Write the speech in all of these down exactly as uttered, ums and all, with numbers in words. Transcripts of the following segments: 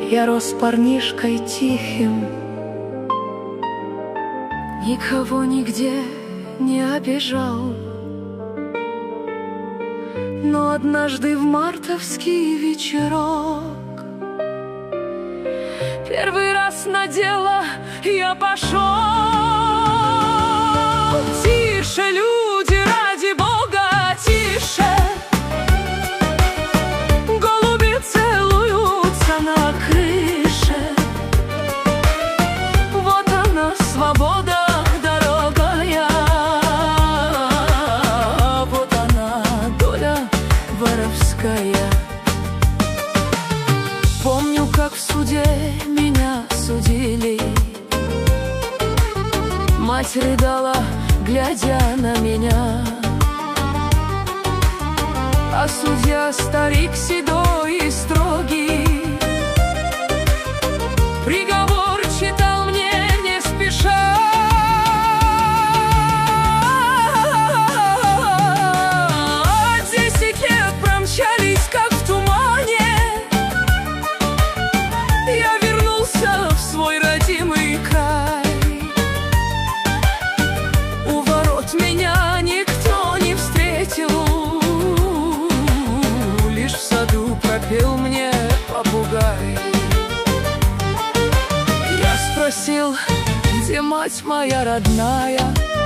я рос парнишкой тихим, никого нигде не обижал. Но однажды в мартовский вечерок первый раз на дело я пошел. Тише, люди, ради Бога, тише! Голуби целуются на крыше. Вот она, свобода дорогая. Вот она, доля воровская. Помню, как в суде меня судили. Мать рыдала, глядя на меня, а судья, старик седой и строгий, приговор читал мне не спеша. Десять лет промчались, как в тумане. Я вернулся в свой родимый край. У ворот меня никто не встретил, лишь в саду пропел мне попугай. Я спросил, где мать моя родная?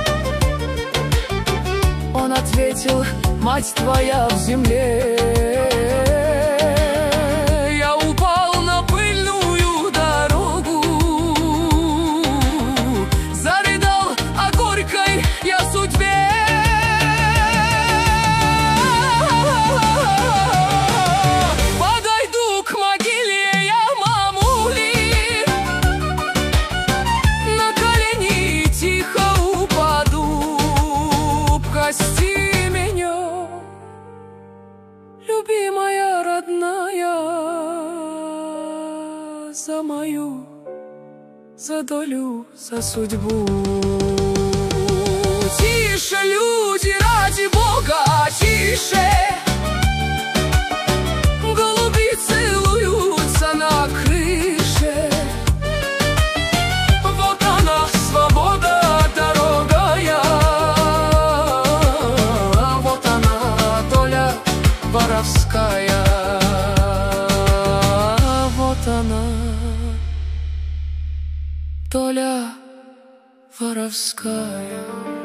Он ответил, мать твоя в земле. Я упал на пыльную дорогу, зарыдал о горькой я судьбе. Подойду к могиле я мамули, на колени тихо упаду. Прости меня, любимая родная, за мою, за долю, за судьбу. Тише, люди, ради Бога, тише! Голуби целуются на крыше. Вот она, свобода дорогая. Вот она, доля воровская. Вот она, доля воровская.